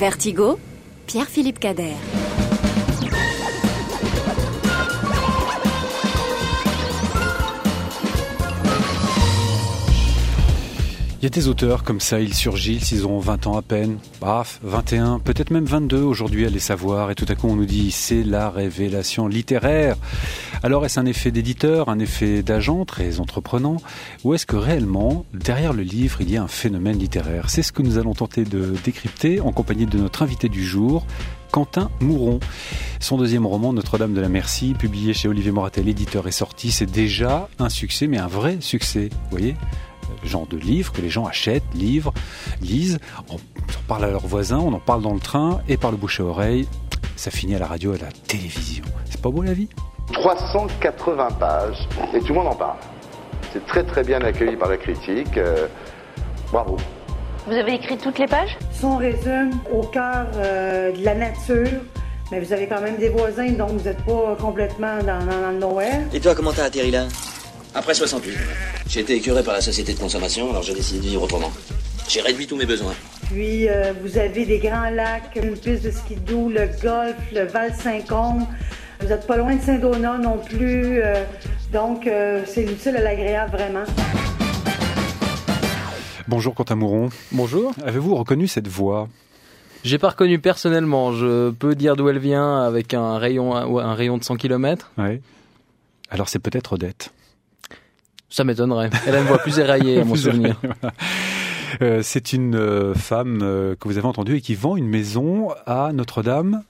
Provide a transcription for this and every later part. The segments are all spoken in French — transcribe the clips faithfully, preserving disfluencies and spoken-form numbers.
Vertigo, Pierre-Philippe Cader. Il y a des auteurs comme ça, ils surgissent, ils ont vingt ans à peine, paf, vingt et un, peut-être même vingt-deux aujourd'hui à les savoir, et tout à coup on nous dit c'est la révélation littéraire. Alors est-ce un effet d'éditeur, un effet d'agent très entreprenant, ou est-ce que réellement, derrière le livre, il y a un phénomène littéraire? C'est ce que nous allons tenter de décrypter en compagnie de notre invité du jour, Quentin Mouron. Son deuxième roman, Notre-Dame de la Merci, publié chez Olivier Moratel, éditeur, est sorti. C'est déjà un succès, mais un vrai succès, vous voyez, genre de livre que les gens achètent, livrent, lisent, on en parle à leurs voisins, on en parle dans le train, et par le bouche à oreille, ça finit à la radio et à la télévision. C'est pas beau la vie? trois cent quatre-vingts pages, et tout le monde en parle. C'est très très bien accueilli par la critique. Euh, bravo. Vous avez écrit toutes les pages? Si on résume au cœur euh, de la nature, mais vous avez quand même des voisins, donc vous n'êtes pas complètement dans, dans, dans le nowhere. Et toi, comment t'as atterri là? Après soixante-huit. J'ai été écœuré par la société de consommation, alors j'ai décidé de vivre autrement. J'ai réduit tous mes besoins. Puis euh, vous avez des grands lacs, une piste de skidoo, le golfe, le Val-Saint-Côme. Vous n'êtes pas loin de Saint-Donat non plus. Euh, donc euh, c'est l'utile à l'agréable vraiment. Bonjour Quentin Mouron. Bonjour. Avez-vous reconnu cette voix? J'ai pas reconnu personnellement. Je peux dire d'où elle vient avec un rayon, un rayon de cent kilomètres. Oui. Alors c'est peut-être Odette. Ça m'étonnerait. Elle a une voix plus éraillée, à mon souvenir. Voilà. Euh, c'est une euh, femme euh, que vous avez entendue et qui vend une maison à Notre-Dame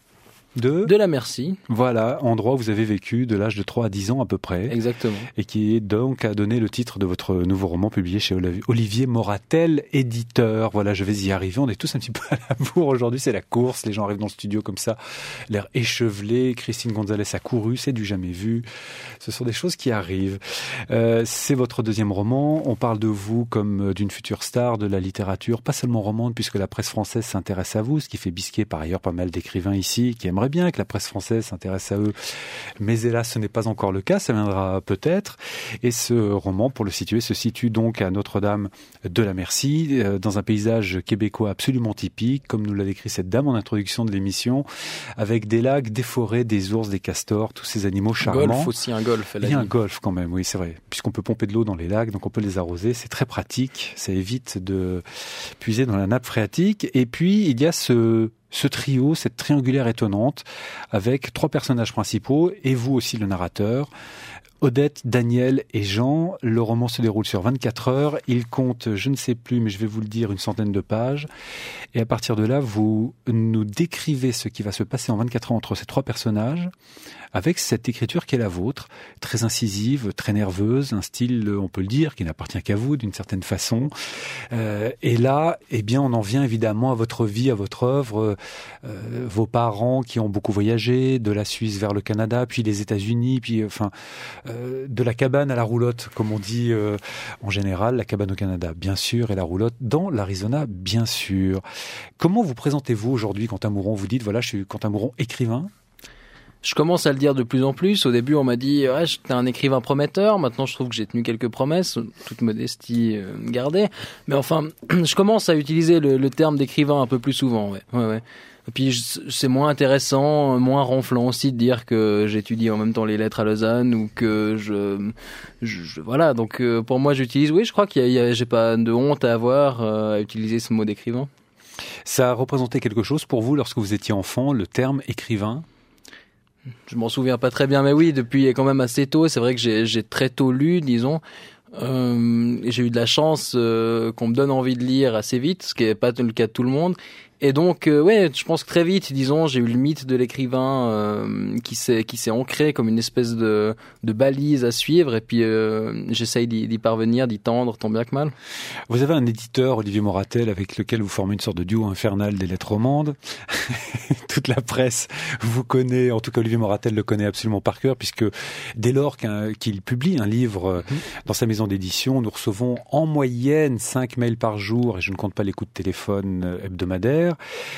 de... De la Merci. Voilà, endroit où vous avez vécu de l'âge de trois à dix ans à peu près. Exactement. Et qui est donc a donné le titre de votre nouveau roman publié chez Olivier Moratel, éditeur. Voilà, je vais y arriver. On est tous un petit peu à la bourre aujourd'hui. C'est la course. Les gens arrivent dans le studio comme ça, l'air échevelé. Christine Gonzalez a couru. C'est du jamais vu. Ce sont des choses qui arrivent. Euh, c'est votre deuxième roman. On parle de vous comme d'une future star de la littérature, pas seulement romande, puisque la presse française s'intéresse à vous, ce qui fait bisquer par ailleurs pas mal d'écrivains ici qui aimeraient bien que la presse française s'intéresse à eux. Mais hélas, ce n'est pas encore le cas. Ça viendra peut-être. Et ce roman, pour le situer, se situe donc à Notre-Dame de la Merci, dans un paysage québécois absolument typique, comme nous l'a décrit cette dame en introduction de l'émission, avec des lacs, des forêts, des ours, des castors, tous ces animaux charmants. Golf aussi, un golf. Il y a un golf quand même, oui, c'est vrai. Puisqu'on peut pomper de l'eau dans les lacs, donc on peut les arroser. C'est très pratique. Ça évite de puiser dans la nappe phréatique. Et puis, il y a ce... ce trio, cette triangulaire étonnante, avec trois personnages principaux, et vous aussi le narrateur, Odette, Daniel et Jean. Le roman se déroule sur vingt-quatre heures, il compte, je ne sais plus, mais je vais vous le dire, une centaine de pages, et à partir de là, vous nous décrivez ce qui va se passer en vingt-quatre heures entre ces trois personnages, avec cette écriture qui est la vôtre, très incisive, très nerveuse, un style, on peut le dire, qui n'appartient qu'à vous d'une certaine façon. Euh, et là, eh bien, on en vient évidemment à votre vie, à votre œuvre, euh, vos parents qui ont beaucoup voyagé, de la Suisse vers le Canada, puis les États-Unis, puis enfin, euh, de la cabane à la roulotte, comme on dit euh, en général, la cabane au Canada, bien sûr, et la roulotte dans l'Arizona, bien sûr. Comment vous présentez-vous aujourd'hui, Quentin Mouron? Vous dites, voilà, je suis Quentin Mouron, écrivain. Je commence à le dire de plus en plus. Au début, on m'a dit ouais, j'étais un écrivain prometteur. Maintenant, je trouve que j'ai tenu quelques promesses, toute modestie euh, gardée. Mais enfin, je commence à utiliser le, le terme d'écrivain un peu plus souvent. Ouais, ouais, ouais. Et puis, je, c'est moins intéressant, moins ronflant aussi de dire que j'étudie en même temps les lettres à Lausanne ou que je, je, je voilà. Donc, euh, pour moi, j'utilise. Oui, je crois qu'il y a, il y a j'ai pas de honte à avoir euh, à utiliser ce mot d'écrivain. Ça a représenté quelque chose pour vous lorsque vous étiez enfant, le terme écrivain? Je m'en souviens pas très bien, mais oui, depuis quand même assez tôt. C'est vrai que j'ai, j'ai très tôt lu, disons. Euh, j'ai eu de la chance euh, qu'on me donne envie de lire assez vite, ce qui n'est pas le cas de tout le monde. Et donc, euh, ouais, je pense que très vite, disons, j'ai eu le mythe de l'écrivain euh, qui s'est qui s'est ancré comme une espèce de de balise à suivre. Et puis, euh, j'essaye d'y, d'y parvenir, d'y tendre, tant bien que mal. Vous avez un éditeur, Olivier Moratel, avec lequel vous formez une sorte de duo infernal des lettres romandes. Toute la presse vous connaît, en tout cas Olivier Moratel le connaît absolument par cœur, puisque dès lors qu'un, qu'il publie un livre mmh. dans sa maison d'édition, nous recevons en moyenne cinq mails par jour, et je ne compte pas les coups de téléphone hebdomadaires. Kader.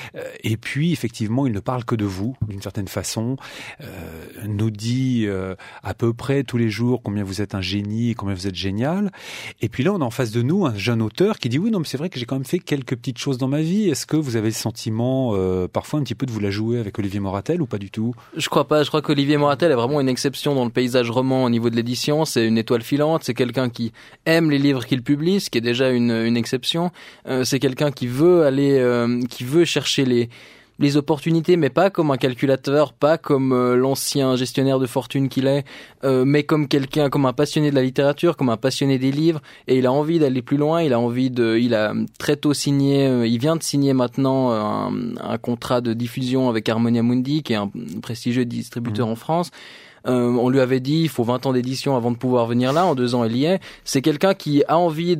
Et puis, effectivement, il ne parle que de vous, d'une certaine façon, euh, nous dit euh, à peu près tous les jours combien vous êtes un génie et combien vous êtes génial. Et puis là, on a en face de nous un jeune auteur qui dit oui, non, mais c'est vrai que j'ai quand même fait quelques petites choses dans ma vie. Est-ce que vous avez le sentiment, euh, parfois, un petit peu de vous la jouer avec Olivier Moratel ou pas du tout? Je crois pas. Je crois qu'Olivier Moratel est vraiment une exception dans le paysage roman au niveau de l'édition. C'est une étoile filante. C'est quelqu'un qui aime les livres qu'il publie, ce qui est déjà une, une exception. Euh, c'est quelqu'un qui veut aller, euh, qui veut chercher les les opportunités, mais pas comme un calculateur, pas comme euh, l'ancien gestionnaire de fortune qu'il est, euh, mais comme quelqu'un, comme un passionné de la littérature, comme un passionné des livres, et il a envie d'aller plus loin. Il a envie de, il a très tôt signé, euh, il vient de signer maintenant un, un contrat de diffusion avec Harmonia Mundi, qui est un prestigieux distributeur mmh. en France. Euh, on lui avait dit il faut vingt ans d'édition avant de pouvoir venir là. En deux ans, il y est. C'est quelqu'un qui a envie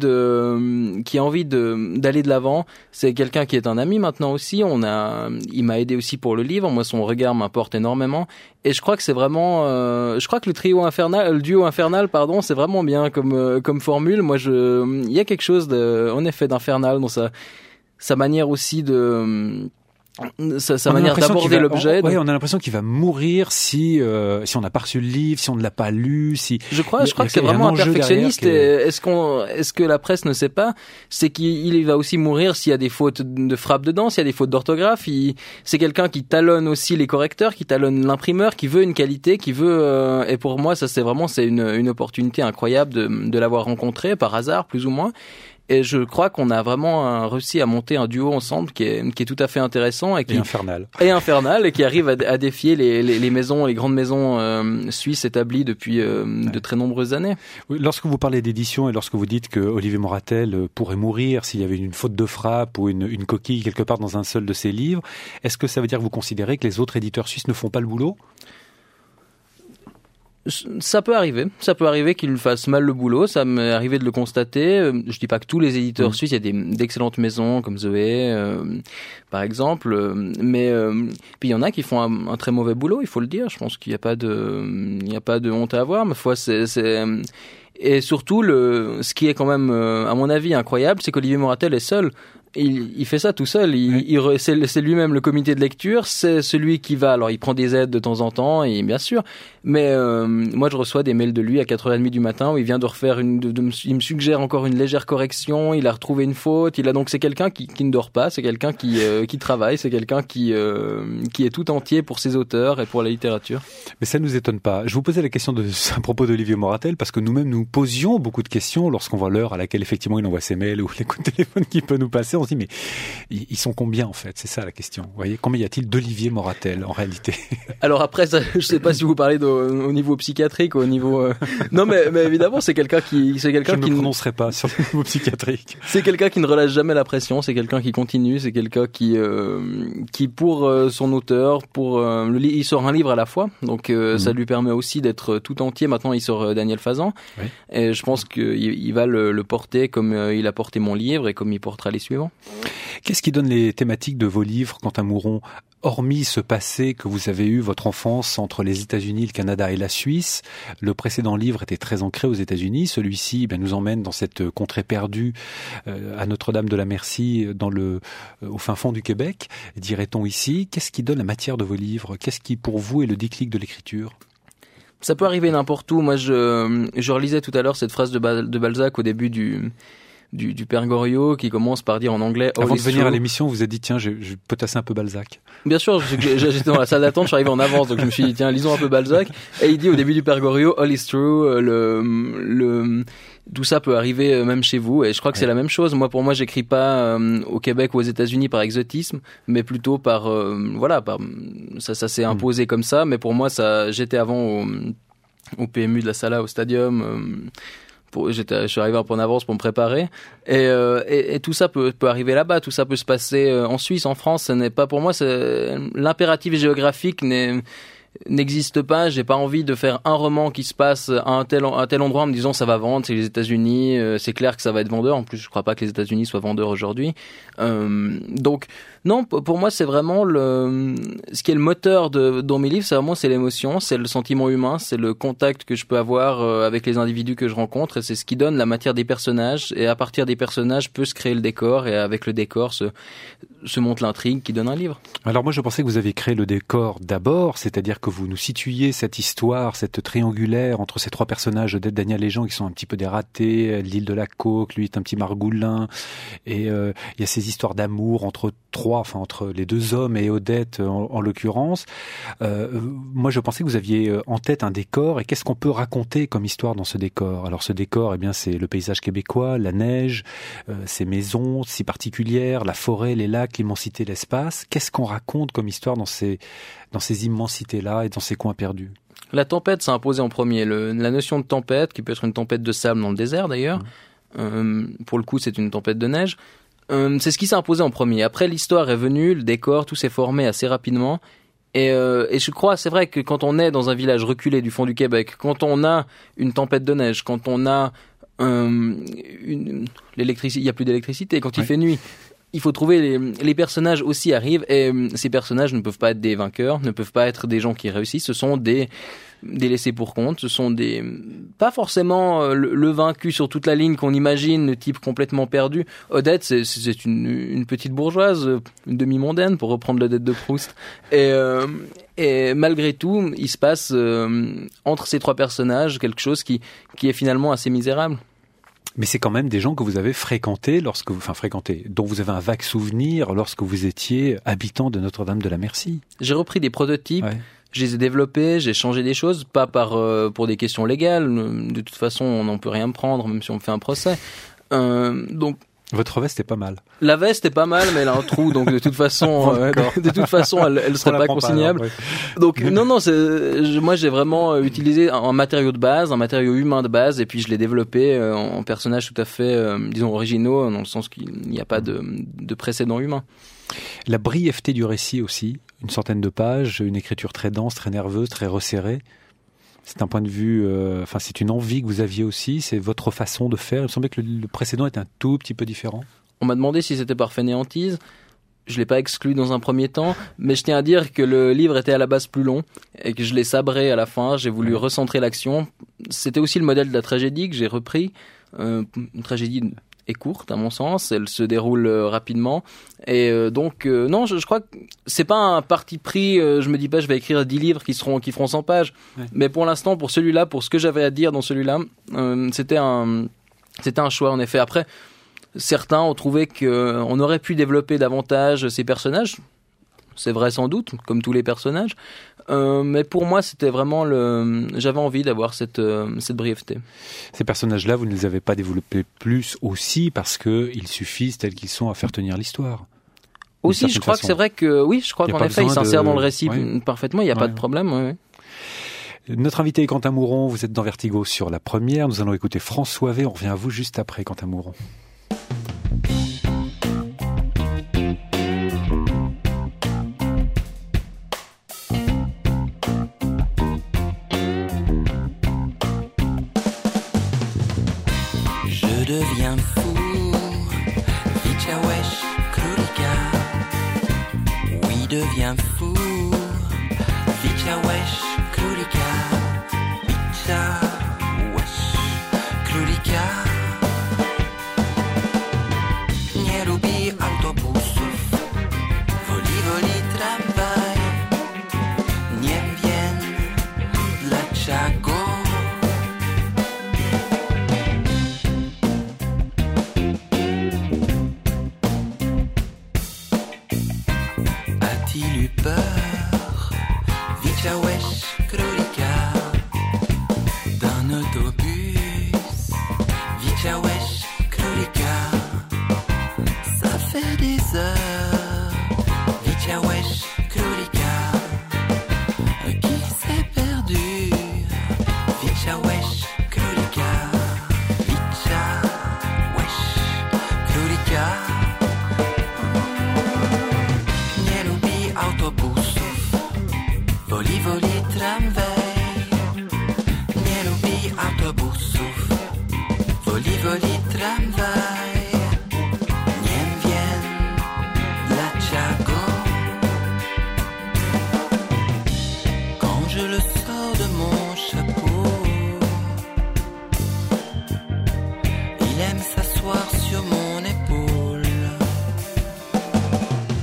de, qui a envie de d'aller de l'avant. C'est quelqu'un qui est un ami maintenant aussi. On a, il m'a aidé aussi pour le livre. Moi, son regard m'importe énormément. Et je crois que c'est vraiment, euh, je crois que le trio infernal, le duo infernal, pardon, c'est vraiment bien comme euh, comme formule. Moi, je, il y a quelque chose de, en effet, d'infernal dans sa sa manière aussi de sa, sa manière d'aborder va, l'objet. On, ouais, on a l'impression qu'il va mourir si euh, si on n'a pas reçu le livre, si on ne l'a pas lu, si. Je crois, je crois que c'est vraiment un perfectionniste. Est... Est-ce qu'on, est-ce que la presse ne sait pas, c'est qu'il va aussi mourir s'il y a des fautes de frappe dedans, s'il y a des fautes d'orthographe. Il... C'est quelqu'un qui talonne aussi les correcteurs, qui talonne l'imprimeur, qui veut une qualité, qui veut. Euh... Et pour moi, ça c'est vraiment c'est une une opportunité incroyable de de l'avoir rencontré par hasard, plus ou moins. Et je crois qu'on a vraiment réussi à monter un duo ensemble qui est, qui est tout à fait intéressant et qui et infernal et infernal et qui arrive à, à défier les, les, les maisons, les grandes maisons euh, suisses établies depuis euh, ouais. de très nombreuses années. Oui, lorsque vous parlez d'édition et lorsque vous dites que Olivier Moratel pourrait mourir s'il y avait une faute de frappe ou une, une coquille quelque part dans un seul de ses livres, est-ce que ça veut dire que vous considérez que les autres éditeurs suisses ne font pas le boulot ? Ça peut arriver, ça peut arriver qu'il fasse mal le boulot, ça m'est arrivé de le constater. Je dis pas que tous les éditeurs mmh. suisses, il y a des, d'excellentes maisons comme Zoé, euh, par exemple, mais euh, puis il y en a qui font un, un très mauvais boulot, il faut le dire. Je pense qu'il n'y a pas de, il n'y a pas de honte à avoir, mais fois c'est, c'est et surtout le, ce qui est quand même, à mon avis, incroyable, c'est qu'Olivier Moratel est seul. Il, il fait ça tout seul. Il, oui. il, c'est, c'est lui-même le comité de lecture. C'est celui qui va. Alors, il prend des aides de temps en temps, et bien sûr. Mais euh, moi, je reçois des mails de lui à quatre heures trente du matin où il vient de refaire une. De, de, il me suggère encore une légère correction. Il a retrouvé une faute. Il a donc c'est quelqu'un qui, qui ne dort pas. C'est quelqu'un qui, euh, qui travaille. C'est quelqu'un qui, euh, qui est tout entier pour ses auteurs et pour la littérature. Mais ça ne nous étonne pas. Je vous posais la question de, à propos d'Olivier Moratel parce que nous-mêmes nous posions beaucoup de questions lorsqu'on voit l'heure à laquelle effectivement il envoie ses mails ou les coups de téléphone qu'il peut nous passer. On se dit mais ils sont combien en fait? C'est ça la question. Vous voyez, combien y a-t-il d'Olivier Moratel en réalité? Alors après, ça, je sais pas si vous parlez de, au niveau psychiatrique, au niveau. Euh... Non, mais, mais évidemment, c'est quelqu'un qui, c'est quelqu'un je qui ne prononcerai pas sur le niveau psychiatrique. C'est quelqu'un qui ne relâche jamais la pression. C'est quelqu'un qui continue. C'est quelqu'un qui, euh, qui pour euh, son auteur, pour euh, le, il sort un livre à la fois, donc euh, mmh. ça lui permet aussi d'être tout entier. Maintenant, il sort euh, Daniel Fazan, oui. Et je pense qu'il il va le, le porter comme euh, il a porté mon livre et comme il portera les suivants. Qu'est-ce qui donne les thématiques de vos livres, Quentin Mouron, hormis ce passé que vous avez eu, votre enfance entre les États-Unis, le Canada et la Suisse? Le précédent livre était très ancré aux États-Unis. Celui-ci ben, nous emmène dans cette contrée perdue euh, à Notre-Dame-de-la-Merci, dans le, euh, au fin fond du Québec, dirait-on ici. Qu'est-ce qui donne la matière de vos livres? Qu'est-ce qui, pour vous, est le déclic de l'écriture? Ça peut arriver n'importe où. Moi, je, je relisais tout à l'heure cette phrase de, Bal- de Balzac au début du... Du, du père Goriot qui commence par dire en anglais. Avant de venir à l'émission, vous vous êtes dit tiens, je, je peux tasser un peu Balzac. Bien sûr, j'étais dans la salle d'attente, je suis arrivé en avance, donc je me suis dit tiens, lisons un peu Balzac. Et il dit au début du père Goriot, all is true, le le tout ça peut arriver même chez vous. Et je crois que ouais. c'est la même chose. Moi, pour moi, j'écris pas euh, au Québec ou aux États-Unis par exotisme, mais plutôt par euh, voilà, par ça, ça s'est imposé mmh. comme ça. Mais pour moi, ça, j'étais avant au, au P M U de la Sala, au Stadium. Euh, Pour, j'étais, je suis arrivé un peu en avance pour me préparer et, euh, et, et tout ça peut, peut arriver là-bas, tout ça peut se passer en Suisse, en France. Ce n'est pas pour moi, c'est, l'impératif géographique n'est, n'existe pas. J'ai pas envie de faire un roman qui se passe à un tel, à un tel endroit en me disant ça va vendre, c'est les États-Unis, euh, c'est clair que ça va être vendeur. En plus, je crois pas que les États-Unis soient vendeurs aujourd'hui. Euh, donc non, pour moi, c'est vraiment le, ce qui est le moteur de, dans mes livres, c'est vraiment, c'est l'émotion, c'est le sentiment humain, c'est le contact que je peux avoir avec les individus que je rencontre, et c'est ce qui donne la matière des personnages, et à partir des personnages peut se créer le décor, et avec le décor se, se monte l'intrigue qui donne un livre. Alors moi je pensais que vous aviez créé le décor d'abord, c'est-à-dire que vous nous situiez cette histoire, cette triangulaire entre ces trois personnages, Odette, Daniel et Jean, qui sont un petit peu des ratés, l'île de la coque, lui est un petit margoulin, et euh, il y a ces histoires d'amour entre trois, enfin entre les deux hommes et Odette en, en l'occurrence. Euh, moi je pensais que vous aviez en tête un décor, et qu'est-ce qu'on peut raconter comme histoire dans ce décor? Alors ce décor, eh bien c'est le paysage québécois, la neige, euh, ces maisons si particulières, la forêt, les lacs, l'immensité, l'espace. Qu'est-ce qu'on raconte comme histoire dans ces, dans ces immensités-là et dans ces coins perdus? La tempête s'est imposée en premier. Le, la notion de tempête, qui peut être une tempête de sable dans le désert d'ailleurs, mmh. euh, pour le coup c'est une tempête de neige, euh, c'est ce qui s'est imposé en premier. Après l'histoire est venue, le décor, tout s'est formé assez rapidement. Et, euh, et je crois, c'est vrai que quand on est dans un village reculé du fond du Québec, quand on a une tempête de neige, quand on a euh, une, l'électricité, il n'y a plus d'électricité, quand il ouais. fait nuit, il faut trouver les, les personnages aussi arrivent, et ces personnages ne peuvent pas être des vainqueurs, ne peuvent pas être des gens qui réussissent, ce sont des des laissés pour compte, ce sont des pas forcément le, le vaincu sur toute la ligne qu'on imagine, le type complètement perdu. Odette, c'est, c'est une, une petite bourgeoise, une demi-mondaine pour reprendre l'Odette de Proust. Et, euh, et malgré tout, il se passe euh, entre ces trois personnages quelque chose qui qui est finalement assez misérable. Mais c'est quand même des gens que vous avez fréquentés lorsque vous, enfin fréquentés, dont vous avez un vague souvenir lorsque vous étiez habitant de Notre-Dame de la Merci. J'ai repris des prototypes. Ouais. Je les ai développés, j'ai changé des choses, pas par euh, pour des questions légales. De toute façon, on n'en peut rien me prendre, même si on me fait un procès. Euh, donc votre veste est pas mal. La veste est pas mal, mais elle a un trou, donc de toute façon, euh, de, de toute façon, elle, elle serait pas consignable. Pas, alors, ouais. Donc non, non, c'est, je, moi j'ai vraiment utilisé un matériau de base, un matériau humain de base, et puis je l'ai développé euh, en personnages tout à fait, euh, disons originaux, dans le sens qu'il n'y a pas de, de précédent humain. La brièveté du récit aussi, une centaine de pages, une écriture très dense, très nerveuse, très resserrée. C'est un point de vue, euh, enfin c'est une envie que vous aviez aussi, c'est votre façon de faire. Il me semblait que le, le précédent était un tout petit peu différent. On m'a demandé si c'était par fainéantise. Je l'ai pas exclu dans un premier temps, mais je tiens à dire que le livre était à la base plus long et que je l'ai sabré à la fin. J'ai voulu ouais. recentrer l'action. C'était aussi le modèle de la tragédie que j'ai repris. Euh, une tragédie est courte à mon sens, elle se déroule euh, rapidement et euh, donc euh, non, je, je crois que c'est pas un parti pris. Euh, je me dis pas je vais écrire dix livres qui seront qui feront cent pages, ouais. mais pour l'instant pour celui-là, pour ce que j'avais à dire dans celui-là, euh, c'était un c'était un choix en effet. Après, certains ont trouvé qu'on aurait pu développer davantage ces personnages. C'est vrai sans doute, comme tous les personnages. Euh, mais pour moi, c'était vraiment le. J'avais envie d'avoir cette euh, cette brièveté. Ces personnages-là, vous ne les avez pas développés plus aussi parce que ils suffisent tels qu'ils sont à faire tenir l'histoire. Aussi, je crois façon. que c'est vrai que oui, je crois qu'en effet, il s'insère de... dans le récit ouais. parfaitement. Il n'y a ouais. pas de problème. Ouais. Notre invité est Quentin Mouron. Vous êtes dans Vertigo sur la première. Nous allons écouter François V. On revient à vous juste après, Quentin Mouron. Je deviens fou, Vichawesh, Krulika. Oui, deviens fou, Vichawesh, Krulika. Vichawesh, Krulika. Nie lubi autobusów, woli, woli tramwaj. Nie wiem dlaczego. A-t-il eu peur, Vichawesh, Krulika, d'un autobus, Vichawesh, Krulika, ça fait des heures, Vichawesh, Krulika, qui s'est perdu, Vichawesh, Krulika, Vichawesh, Krulika. Autobusów, woli, woli tramwaj. Nie lubi autobusów, woli, woli tramwaj. Nie wiem dlaczego. Quand je le sors de mon chapeau, il aime s'asseoir sur mon épaule.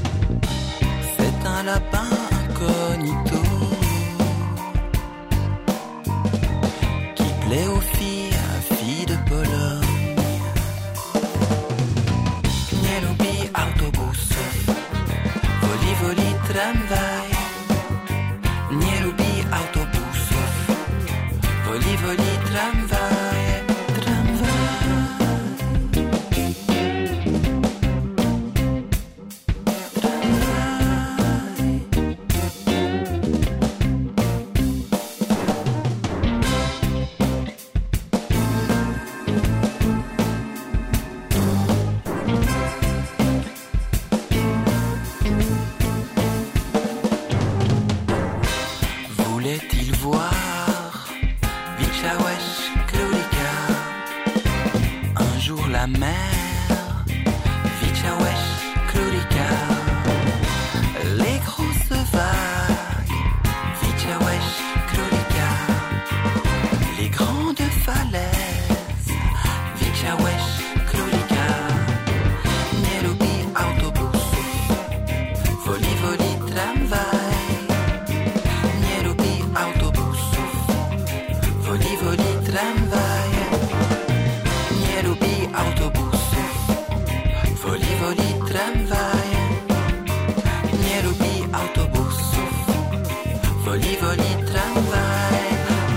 la mer, Vichawesh, Klurika, les grosses vagues, Vichawesh, Klurika, les grandes falaises, Vichawesh, Klurika, Nielubi autobusu, voli voli tramwaj, Nielubi autobusu, voli voli tramwaj, Nielubi autobusu, voli voli tramwaj, Nielubi autobusu, voli voli tramwaj,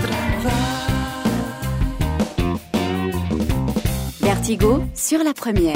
tramwaj. Vertigo sur la première.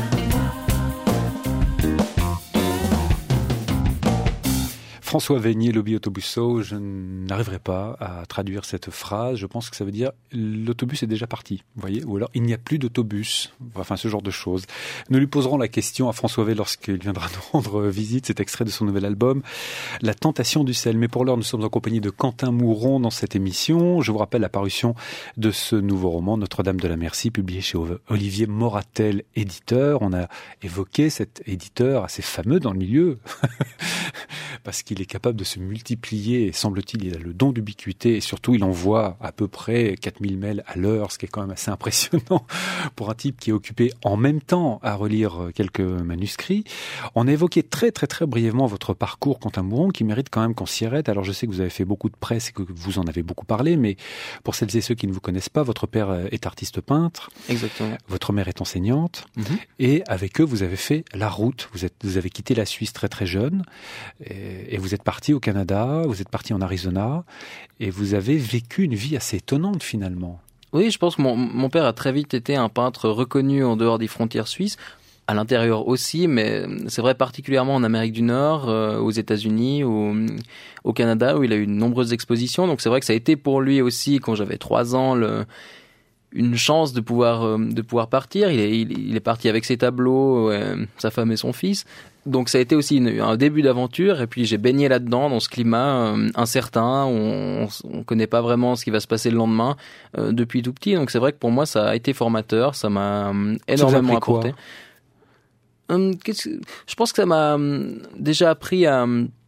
François Vénier, Lobby Autobusso, je n'arriverai pas à traduire cette phrase. Je pense que ça veut dire l'autobus est déjà parti, vous voyez, ou alors il n'y a plus d'autobus. Enfin, ce genre de choses. Nous lui poserons la question à François V lorsqu'il viendra nous rendre visite, cet extrait de son nouvel album, La Tentation du sel. Mais pour l'heure, nous sommes en compagnie de Quentin Mouron dans cette émission. Je vous rappelle la parution de ce nouveau roman, Notre-Dame de la Merci, publié chez Olivier Moratel, éditeur. On a évoqué cet éditeur assez fameux dans le milieu, parce qu'il est capable de se multiplier, et semble-t-il, il a le don d'ubiquité, et surtout, il envoie à peu près quatre mille mails à l'heure, ce qui est quand même assez impressionnant pour un type qui est occupé en même temps à relire quelques manuscrits. On a évoqué très très très brièvement votre parcours, Quentin Mouron, qui mérite quand même qu'on s'y arrête. Alors, je sais que vous avez fait beaucoup de presse et que vous en avez beaucoup parlé, mais pour celles et ceux qui ne vous connaissent pas, votre père est artiste peintre. Exactement. Votre mère est enseignante. Mm-hmm. Et avec eux, vous avez fait la route. Vous êtes, vous avez quitté la Suisse très très jeune. Et, et vous êtes parti au Canada, vous êtes parti en Arizona, et vous avez vécu une vie assez étonnante finalement. Oui, je pense que mon, mon père a très vite été un peintre reconnu en dehors des frontières suisses, à l'intérieur aussi, mais c'est vrai particulièrement en Amérique du Nord, euh, aux États-Unis, au, au Canada, où il a eu de nombreuses expositions. Donc c'est vrai que ça a été pour lui aussi, quand j'avais trois ans, le... une chance de pouvoir euh, de pouvoir partir. Il est il, il est parti avec ses tableaux, euh, sa femme et son fils. Donc ça a été aussi une, un début d'aventure. Et puis j'ai baigné là-dedans dans ce climat euh, incertain. On on connaît pas vraiment ce qui va se passer le lendemain euh, depuis tout petit. Donc c'est vrai que pour moi ça a été formateur. Ça m'a euh, énormément apporté. Hum, qu'est-ce que, je pense que ça m'a hum, déjà appris à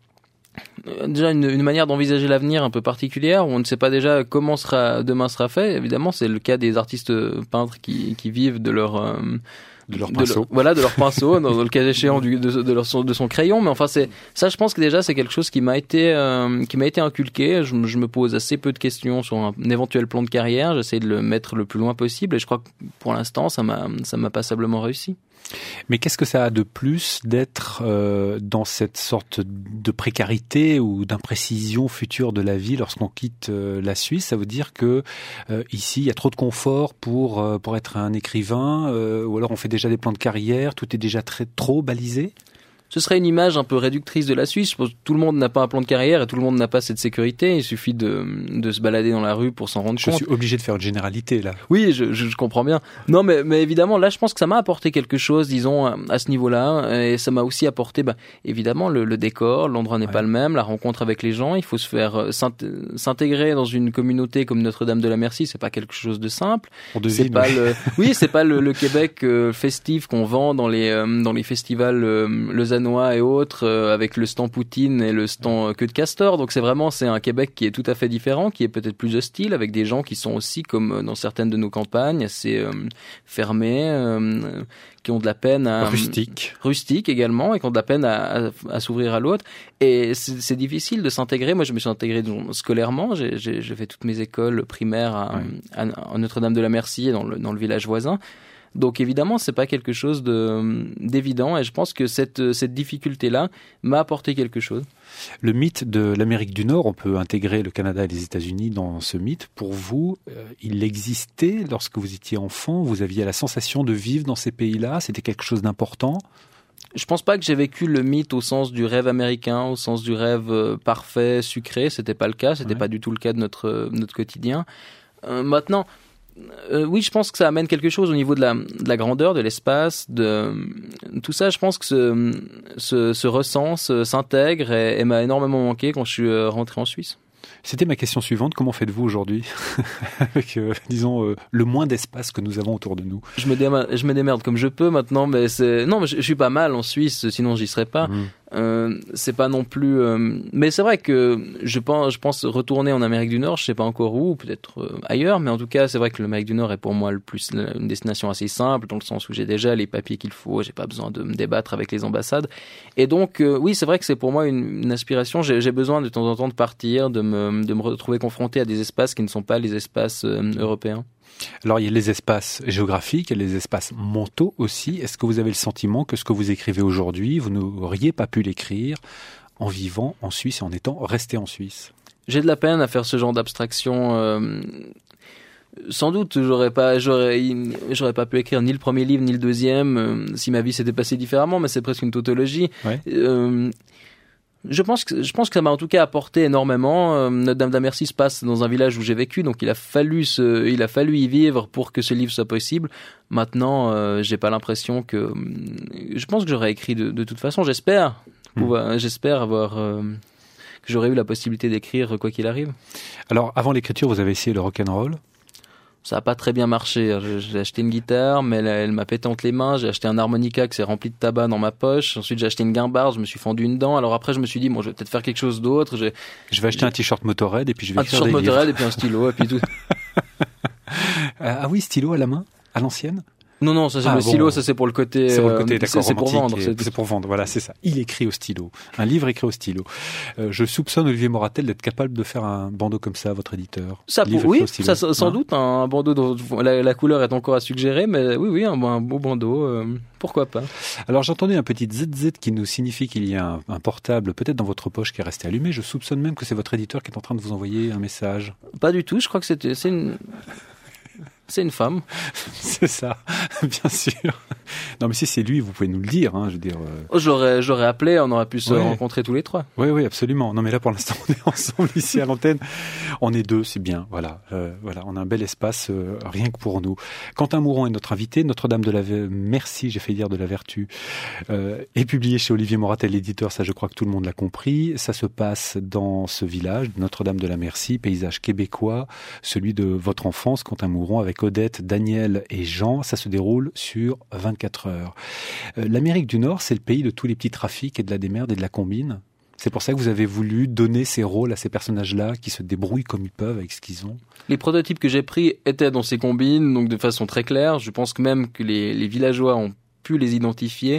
déjà une, une manière d'envisager l'avenir un peu particulière où on ne sait pas déjà comment sera demain sera fait. Évidemment, c'est le cas des artistes peintres qui, qui vivent de leur euh, de leur pinceau, de leur, voilà, de leur pinceau, dans, dans le cas échéant du, de, de leur de son crayon. Mais enfin, c'est ça. Je pense que déjà c'est quelque chose qui m'a été euh, qui m'a été inculqué. Je, je me pose assez peu de questions sur un, un éventuel plan de carrière. J'essaie de le mettre le plus loin possible. Et je crois que pour l'instant, ça m'a ça m'a passablement réussi. Mais qu'est-ce que ça a de plus d'être euh, dans cette sorte de précarité ou d'imprécision future de la vie lorsqu'on quitte euh, la Suisse? Ça veut dire que euh, ici il y a trop de confort pour euh, pour être un écrivain, euh, ou alors on fait déjà des plans de carrière, tout est déjà très trop balisé? Ce serait une image un peu réductrice de la Suisse. Je pense que tout le monde n'a pas un plan de carrière et tout le monde n'a pas cette sécurité. Il suffit de, de se balader dans la rue pour s'en rendre je compte. Je suis obligé de faire une généralité, là. Oui, je, je, je comprends bien. Non, mais, mais évidemment, là, je pense que ça m'a apporté quelque chose, disons, à ce niveau-là. Et ça m'a aussi apporté, bah, évidemment, le, le décor. L'endroit n'est ouais. pas le même. La rencontre avec les gens. Il faut se faire s'intégrer dans une communauté comme Notre-Dame de la Merci. C'est pas quelque chose de simple. On devine, c'est pas oui. le, oui, c'est pas le, le Québec euh, festif qu'on vend dans les, euh, dans les festivals euh, lausannois et autres, avec le stand Poutine et le stand queue de castor. Donc c'est vraiment, c'est un Québec qui est tout à fait différent, qui est peut-être plus hostile, avec des gens qui sont aussi, comme dans certaines de nos campagnes, assez euh, fermés, euh, qui ont de la peine à... Rustique. Rustique également, et qui ont de la peine à, à, à s'ouvrir à l'autre. Et c'est, c'est difficile de s'intégrer. Moi, je me suis intégré scolairement. J'ai, j'ai, j'ai fait toutes mes écoles primaires à, ouais. à, à Notre-Dame de la Merci, dans le, dans le village voisin. Donc évidemment, c'est pas quelque chose de d'évident, et je pense que cette cette difficulté-là m'a apporté quelque chose. Le mythe de l'Amérique du Nord, on peut intégrer le Canada et les États-Unis dans ce mythe. Pour vous, euh, il existait lorsque vous étiez enfant. Vous aviez la sensation de vivre dans ces pays-là. C'était quelque chose d'important. Je pense pas que j'ai vécu le mythe au sens du rêve américain, au sens du rêve euh, parfait, sucré. C'était pas le cas. C'était ouais. pas du tout le cas de notre notre quotidien. Euh, maintenant. Euh, oui, je pense que ça amène quelque chose au niveau de la, de la grandeur, de l'espace, de tout ça. Je pense que ce, ce, ce recense s'intègre et, et m'a énormément manqué quand je suis rentré en Suisse. C'était ma question suivante. Comment faites-vous aujourd'hui avec, euh, disons, euh, le moins d'espace que nous avons autour de nous? Je me démerde, je me démerde comme je peux maintenant, mais c'est non, mais je, je suis pas mal en Suisse, sinon j'y serais pas. Mmh. Euh, c'est pas non plus, euh... mais c'est vrai que je pense, je pense retourner en Amérique du Nord. Je sais pas encore où, peut-être euh, ailleurs, mais en tout cas, c'est vrai que l'Amérique du Nord est pour moi le plus une destination assez simple, dans le sens où j'ai déjà les papiers qu'il faut, j'ai pas besoin de me débattre avec les ambassades. Et donc, euh, oui, c'est vrai que c'est pour moi une, une aspiration. J'ai, j'ai besoin de temps en temps de partir, de me, de me retrouver confronté à des espaces qui ne sont pas les espaces euh, européens. Alors, il y a les espaces géographiques, il y a les espaces mentaux aussi. Est-ce que vous avez le sentiment que ce que vous écrivez aujourd'hui, vous n'auriez pas pu l'écrire en vivant en Suisse et en étant resté en Suisse? J'ai de la peine à faire ce genre d'abstraction. Euh, sans doute, j'aurais pas, j'aurais, j'aurais pas pu écrire ni le premier livre ni le deuxième euh, si ma vie s'était passée différemment, mais c'est presque une tautologie. Ouais. Euh, Je pense que je pense que ça m'a en tout cas apporté énormément. Euh, Notre-Dame de la Merci se passe dans un village où j'ai vécu, donc il a fallu se, il a fallu y vivre pour que ce livre soit possible. Maintenant, euh, j'ai pas l'impression que. Je pense que j'aurais écrit de, de toute façon. J'espère, mmh. pouvoir, j'espère avoir euh, que j'aurais eu la possibilité d'écrire quoi qu'il arrive. Alors, avant l'écriture, vous avez essayé le rock'n'roll? Ça a pas très bien marché. J'ai acheté une guitare, mais elle, elle m'a pété entre les mains. J'ai acheté un harmonica qui s'est rempli de tabac dans ma poche. Ensuite, j'ai acheté une guimbarde. Je me suis fendu une dent. Alors après, je me suis dit, bon, je vais peut-être faire quelque chose d'autre. J'ai, je vais acheter j'ai... un t-shirt Motorhead et puis je vais un écrire des livres. Un livres. t-shirt Motorhead et puis un stylo et puis tout. Ah oui, stylo à la main, à l'ancienne? Non, non, ça c'est ah, le bon. stylo, ça c'est pour le côté. C'est pour le côté, euh, d'accord, c'est, c'est pour vendre. C'est... c'est pour vendre, voilà, c'est ça. Il écrit au stylo. Un livre écrit au stylo. Euh, je soupçonne Olivier Moratel d'être capable de faire un bandeau comme ça, votre éditeur. Ça, pour, oui, ça, sans hein? doute, un bandeau dont la, la couleur est encore à suggérer, mais oui, oui, un, un beau bandeau, euh, pourquoi pas. Alors j'entendais un petit zz qui nous signifie qu'il y a un, un portable peut-être dans votre poche qui est resté allumé. Je soupçonne même que c'est votre éditeur qui est en train de vous envoyer un message. Pas du tout, je crois que c'était, c'est une... C'est une femme. C'est ça, bien sûr. Non, mais si c'est lui, vous pouvez nous le dire, hein, je veux dire. Euh... Oh, je l'aurais, je l'aurais appelé, on aurait pu se ouais. rencontrer tous les trois. Oui, oui, absolument. Non, mais là, pour l'instant, on est ensemble ici à l'antenne. On est deux, c'est bien. Voilà, euh, voilà, on a un bel espace, euh, rien que pour nous. Quentin Mouron est notre invité. Notre-Dame de la Merci, j'ai fait dire de la Vertu, euh, est publié chez Olivier Moratel, l'éditeur. Ça, je crois que tout le monde l'a compris. Ça se passe dans ce village, Notre-Dame de la Merci, paysage québécois, celui de votre enfance, Quentin Mouron, avec Odette, Daniel et Jean. Ça se déroule sur vingt-quatre heures. Euh, L'Amérique du Nord, c'est le pays de tous les petits trafics et de la démerde et de la combine. C'est pour ça que vous avez voulu donner ces rôles à ces personnages-là qui se débrouillent comme ils peuvent avec ce qu'ils ont. Les prototypes que j'ai pris étaient dans ces combines, donc de façon très claire. Je pense que même que les, les villageois ont pu les identifier.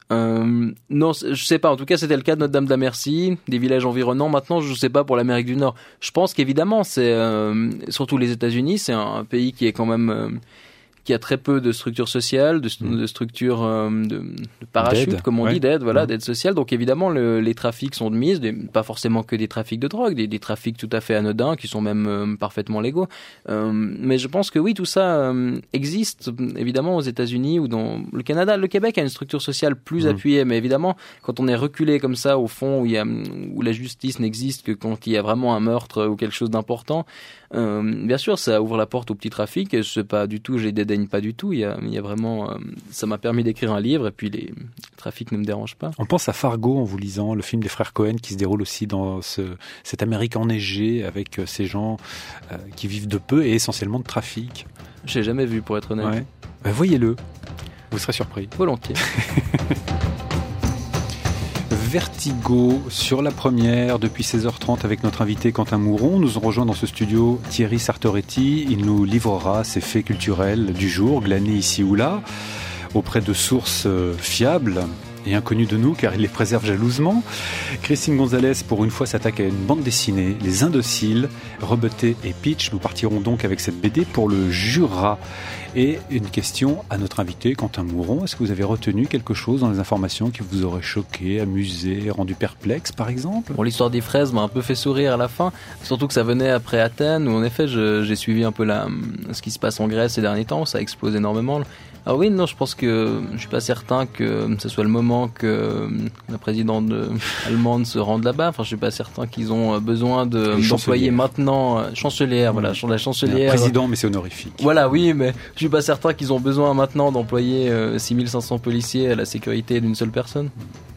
Euh, non, je sais pas. En tout cas, c'était le cas de Notre-Dame de la Merci, des villages environnants. Maintenant, je sais pas pour l'Amérique du Nord. Je pense qu'évidemment, c'est euh, surtout les États-Unis, c'est un, un pays qui est quand même euh, qui a très peu de structures sociales, de, de structures euh, de, de parachutes, d'aide, comme on ouais. dit, d'aide, voilà, ouais. d'aide sociale. Donc évidemment, le, les trafics sont de mise, des, pas forcément que des trafics de drogue, des, des trafics tout à fait anodins qui sont même euh, parfaitement légaux. Euh, mais je pense que oui, tout ça euh, existe évidemment aux États-Unis ou dans le Canada. Le Québec a une structure sociale plus mmh. appuyée, mais évidemment, quand on est reculé comme ça au fond, où, il y a, où la justice n'existe que quand il y a vraiment un meurtre ou quelque chose d'important, euh, bien sûr, ça ouvre la porte au petit trafic. Et je sais pas du tout, j'ai dédaigne pas du tout. Il y a, il y a vraiment, euh, ça m'a permis d'écrire un livre et puis les trafics ne me dérangent pas. On pense à Fargo en vous lisant le film des frères Cohen qui se déroule aussi dans ce, cette Amérique enneigée avec ces gens euh, qui vivent de peu et essentiellement de trafic. Je l'ai jamais vu pour être honnête. Ouais. Ben, voyez-le, vous serez surpris. Volontiers. Vertigo sur la première depuis seize heures trente avec notre invité Quentin Mouron. Nous rejoint dans ce studio Thierry Sartoretti. Il nous livrera ses faits culturels du jour, glanés ici ou là, auprès de sources fiables et inconnues de nous car il les préserve jalousement. Christine Gonzalez pour une fois s'attaque à une bande dessinée, Les Indociles, Rebeté et Pitch. Nous partirons donc avec cette B D pour le Jura. Et une question à notre invité, Quentin Mouron. Est-ce que vous avez retenu quelque chose dans les informations qui vous auraient choqué, amusé, rendu perplexe, par exemple ? Bon, l'histoire des fraises m'a un peu fait sourire à la fin, surtout que ça venait après Athènes, où en effet, je, j'ai suivi un peu la, ce qui se passe en Grèce ces derniers temps, ça explose énormément. Ah oui, non, je pense que je suis pas certain que ce soit le moment que la présidente de, allemande se rende là-bas. Enfin, je suis pas certain qu'ils ont besoin de d'employer maintenant euh, chancelière, mmh. voilà, la chancelière. Président, mais c'est honorifique. Voilà, oui, mais je suis pas certain qu'ils ont besoin maintenant d'employer euh, six mille cinq cents policiers à la sécurité d'une seule personne.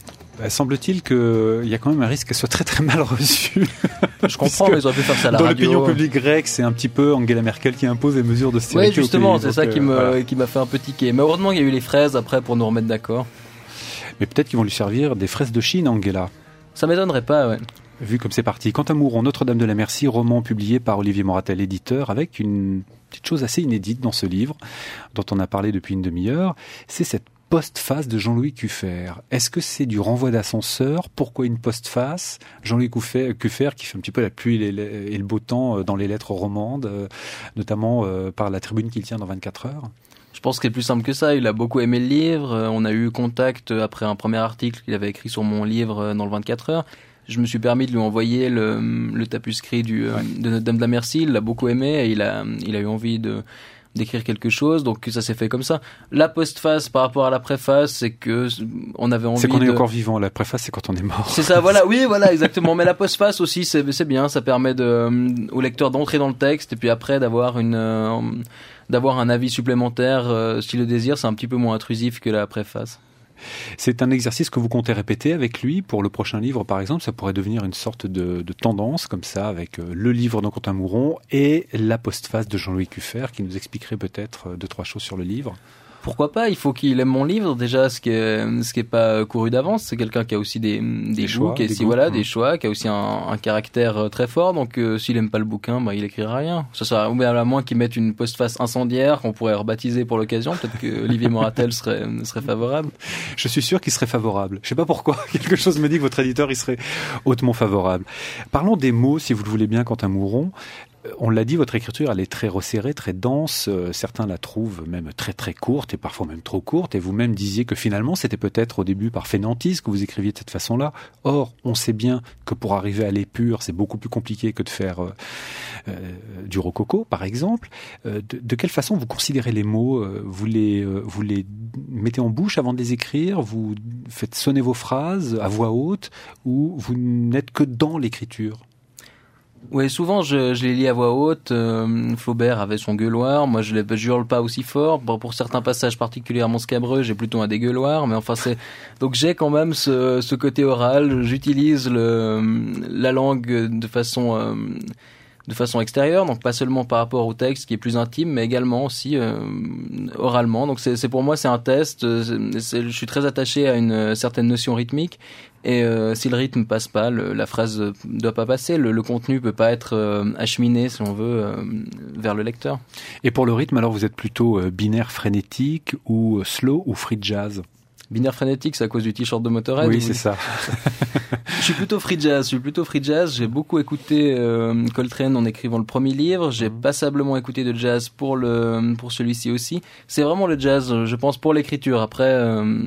Bah, semble-t-il qu'il y a quand même un risque qu'elle soit très très mal reçue. Je comprends, mais ils auraient pu faire ça à la dans radio. Dans l'opinion publique grecque, c'est un petit peu Angela Merkel qui impose des mesures d'austérité. Oui, justement, au pays, c'est ça donc, qui, euh, me, voilà. qui m'a fait un peu tiquer. Mais heureusement, il y a eu les fraises après pour nous remettre d'accord. Mais peut-être qu'ils vont lui servir des fraises de Chine, Angela. Ça m'étonnerait pas, ouais. Vu comme c'est parti. Quant à Mouron, Notre-Dame de la Merci, roman publié par Olivier Moratel, éditeur, avec une petite chose assez inédite dans ce livre, dont on a parlé depuis une demi-heure, c'est cette postface de Jean-Louis Cuffer. Est-ce que c'est du renvoi d'ascenseur ? Pourquoi une postface ? Jean-Louis Cuffer, Cuffer qui fait un petit peu la pluie et le beau temps dans les lettres romandes, notamment par la tribune qu'il tient dans vingt-quatre heures. Je pense que c'est plus simple que ça. Il a beaucoup aimé le livre. On a eu contact après un premier article qu'il avait écrit sur mon livre dans le vingt-quatre heures. Je me suis permis de lui envoyer le, le tapuscrit du, ouais. de Notre-Dame de la Merci. Il l'a beaucoup aimé et il a, il a eu envie de d'écrire quelque chose, donc ça s'est fait comme ça. La postface par rapport à la préface, c'est que on avait envie de... C'est qu'on de... est encore vivant, la préface c'est quand on est mort. C'est ça, voilà, oui, voilà, exactement. Mais la postface aussi, c'est, c'est bien, ça permet de, au lecteur d'entrer dans le texte et puis après d'avoir une... Euh, d'avoir un avis supplémentaire euh, si le désir, c'est un petit peu moins intrusif que la préface. C'est un exercice que vous comptez répéter avec lui pour le prochain livre, par exemple. Ça pourrait devenir une sorte de, de tendance, comme ça, avec le livre de Quentin Mouron et la postface de Jean-Louis Cuffer, qui nous expliquerait peut-être deux, trois choses sur le livre. Pourquoi pas ? Il faut qu'il aime mon livre déjà, ce qui est ce qui est pas couru d'avance. C'est quelqu'un qui a aussi des des, des choix, qui a aussi, voilà, mmh. des choix, qui a aussi un, un caractère très fort. Donc euh, s'il aime pas le bouquin, bah il écrira rien. Ça sera, ou bien à moins qu'il mette une postface incendiaire qu'on pourrait rebaptiser pour l'occasion. Peut-être que Olivier Moratel serait serait favorable. Je suis sûr qu'il serait favorable. Je sais pas pourquoi. Quelque chose me dit que votre éditeur il serait hautement favorable. Parlons des mots, si vous le voulez bien, Quentin Mouron. On l'a dit, votre écriture, elle est très resserrée, très dense. Euh, certains la trouvent même très très courte et parfois même trop courte. Et vous-même disiez que finalement, c'était peut-être au début par fainéantise que vous écriviez de cette façon-là. Or, on sait bien que pour arriver à l'épure, c'est beaucoup plus compliqué que de faire euh, euh, du rococo, par exemple. Euh, de, de quelle façon vous considérez les mots ? euh, vous, les, euh, vous les mettez en bouche avant de les écrire ? Vous faites sonner vos phrases à voix haute ? Ou vous n'êtes que dans l'écriture ? Oui, souvent je, je les lis à voix haute. Euh, Flaubert avait son gueuloir. Moi, je ne hurle pas aussi fort. Bon, pour certains passages particulièrement scabreux, j'ai plutôt un dégueuloir. Mais enfin, c'est donc j'ai quand même ce, ce côté oral. J'utilise le, la langue de façon euh, de façon extérieure, donc pas seulement par rapport au texte qui est plus intime, mais également aussi euh, oralement. Donc c'est, c'est pour moi c'est un test. C'est, c'est, je suis très attaché à une certaine notion rythmique. Et euh, si le rythme passe pas, le, la phrase doit pas passer, le, le contenu peut pas être euh, acheminé, si on veut, euh, vers le lecteur. Et pour le rythme, alors vous êtes plutôt euh, binaire frénétique ou euh, slow ou free jazz ? Binaire frénétique, c'est à cause du t-shirt de Motorhead. Oui, c'est ça. Je suis plutôt free jazz. Je suis plutôt free jazz. J'ai beaucoup écouté euh, Coltrane en écrivant le premier livre. J'ai mmh. passablement écouté de jazz pour le pour celui-ci aussi. C'est vraiment le jazz, je pense, pour l'écriture. Après. Euh,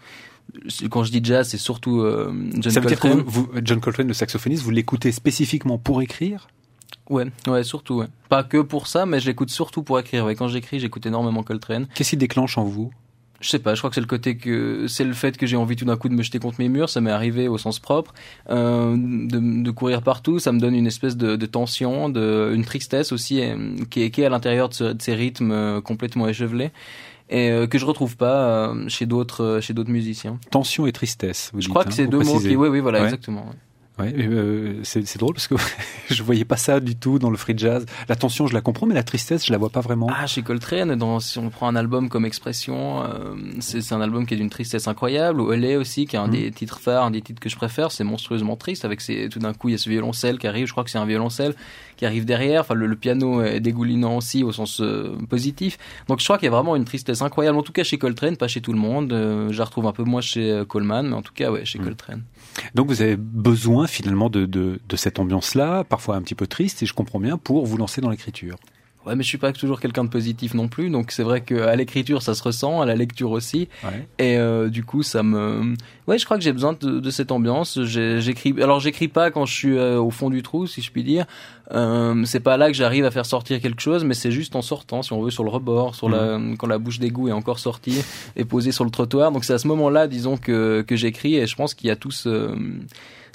Quand je dis jazz, c'est surtout euh, John Ça veut Coltrane. dire que vous, vous, John Coltrane, le saxophoniste, vous l'écoutez spécifiquement pour écrire ? Ouais, ouais, surtout, ouais. Pas que pour ça, mais je l'écoute surtout pour écrire. Ouais. Quand j'écris, j'écoute énormément Coltrane. Qu'est-ce qui déclenche en vous ? Je sais pas, je crois que c'est le côté que c'est le fait que j'ai envie tout d'un coup de me jeter contre mes murs, ça m'est arrivé au sens propre, euh, de, de courir partout, ça me donne une espèce de, de tension, de une tristesse aussi euh, qui est qui est à l'intérieur de, ce, de ces rythmes euh, complètement échevelés. Et euh, que je retrouve pas euh, chez d'autres euh, chez d'autres musiciens. Tension et tristesse. Vous je dites, crois que hein, c'est deux mots qui, oui, oui, voilà, ouais. exactement. Ouais. Ouais, euh, c'est, c'est drôle parce que je voyais pas ça du tout dans le free jazz. La tension, je la comprends, mais la tristesse, je la vois pas vraiment. Ah, chez Coltrane, dans, si on prend un album comme Expression, euh, c'est, c'est un album qui est d'une tristesse incroyable. Ou L A aussi, qui est un mmh. des titres phares, un des titres que je préfère, c'est monstrueusement triste. Avec ces, tout d'un coup, il y a ce violoncelle qui arrive. Je crois que c'est un violoncelle qui arrive derrière. Enfin, le, le piano est dégoulinant aussi au sens euh, positif. Donc, je crois qu'il y a vraiment une tristesse incroyable. En tout cas, chez Coltrane, pas chez tout le monde. Euh, je la retrouve un peu moins chez euh, Coleman, mais en tout cas, ouais, chez mmh. Coltrane. Donc, vous avez besoin finalement de, de, de cette ambiance-là, parfois un petit peu triste, si je comprends bien, pour vous lancer dans l'écriture. Ouais, mais je suis pas toujours quelqu'un de positif non plus, donc c'est vrai qu'à l'écriture ça se ressent, à la lecture aussi, ouais. et euh, du coup ça me, ouais, je crois que j'ai besoin de, de cette ambiance. J'ai, j'écris, alors j'écris pas quand je suis euh, au fond du trou, si je puis dire. Euh, c'est pas là que j'arrive à faire sortir quelque chose, mais c'est juste en sortant, si on veut, sur le rebord, sur mmh. la, quand la bouche d'égout est encore sortie et posée sur le trottoir. Donc c'est à ce moment-là, disons que que j'écris, et je pense qu'il y a tout ce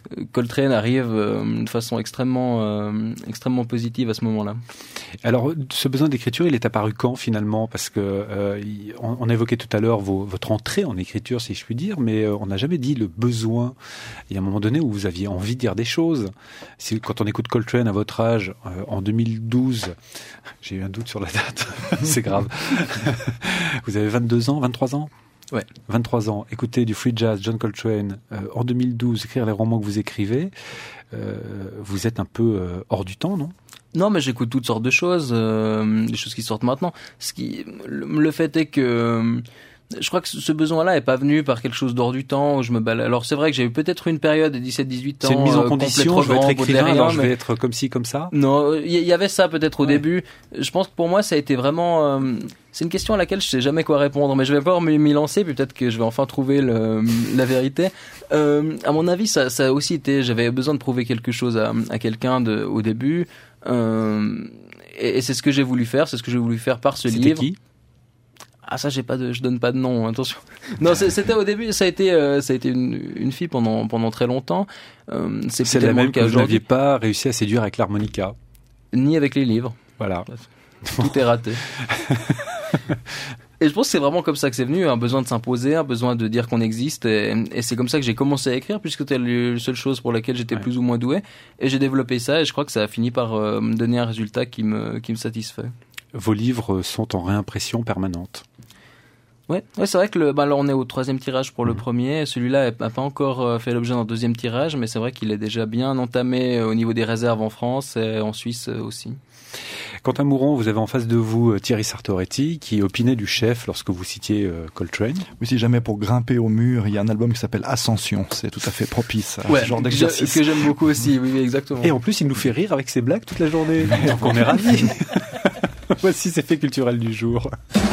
Coltrane arrive euh, de façon extrêmement, euh, extrêmement positive à ce moment-là. Alors, ce besoin d'écriture, il est apparu quand finalement? Parce que euh, on, on a évoqué tout à l'heure vos, votre entrée en écriture, si je puis dire, mais euh, on n'a jamais dit le besoin. Il y a un moment donné où vous aviez envie de dire des choses. Si, quand on écoute Coltrane à votre âge, euh, en deux mille douze, j'ai eu un doute sur la date, c'est grave. Vous avez vingt-deux ans, vingt-trois ans? Ouais. vingt-trois ans, écoutez du free jazz, John Coltrane, euh, en deux mille douze, écrire les romans que vous écrivez, euh, vous êtes un peu euh, hors du temps, non? Non, mais j'écoute toutes sortes de choses, euh, des choses qui sortent maintenant. Ce qui, le, le fait est que euh, je crois que ce besoin-là est pas venu par quelque chose d'hors du temps où je me balade. Alors c'est vrai que j'ai eu peut-être une période de dix-sept dix-huit ans. C'est une mise en euh, condition, je vais être écrivain, alors je mais... vais être comme ci, comme ça. Non, il y, y avait ça peut-être au ouais. début. Je pense que pour moi ça a été vraiment... Euh, c'est une question à laquelle je sais jamais quoi répondre, mais je vais pouvoir m'y lancer, puis peut-être que je vais enfin trouver le, la vérité. Euh, à mon avis, ça, ça a aussi été... J'avais besoin de prouver quelque chose à, à quelqu'un de, au début. Euh, et, et c'est ce que j'ai voulu faire, c'est ce que j'ai voulu faire par ce C'était livre. Qui Ah ça j'ai pas de, je donne pas de nom, attention. Non, c'était au début, ça a été, euh, ça a été une, une fille pendant pendant très longtemps. Euh, c'est c'est la même que vous n'aviez aujourd'hui. pas réussi à séduire avec l'harmonica. Ni avec les livres. Voilà. Tout est raté. Et je pense que c'est vraiment comme ça que c'est venu, un besoin de s'imposer, un besoin de dire qu'on existe, et, et c'est comme ça que j'ai commencé à écrire, puisque c'était la seule chose pour laquelle j'étais ouais. plus ou moins doué, et j'ai développé ça, et je crois que ça a fini par euh, me donner un résultat qui me, qui me satisfait. Vos livres sont en réimpression permanente. Ouais, ouais, c'est vrai que le, bah, là on est au troisième tirage pour mmh. le premier. Celui-là n'a pas encore euh, fait l'objet d'un deuxième tirage, mais c'est vrai qu'il est déjà bien entamé euh, au niveau des réserves en France et en Suisse euh, aussi. Quentin Mouron, vous avez en face de vous Thierry Sartoretti qui opinait du chef lorsque vous citiez euh, Coltrane. Oui, si jamais pour grimper au mur, il y a un album qui s'appelle Ascension. C'est tout à fait propice à ouais, ce genre d'exercice. Que j'aime beaucoup aussi, oui, oui, exactement. Et en plus, il nous fait rire avec ses blagues toute la journée. Donc on est ravis. Voici ces faits culturels du jour.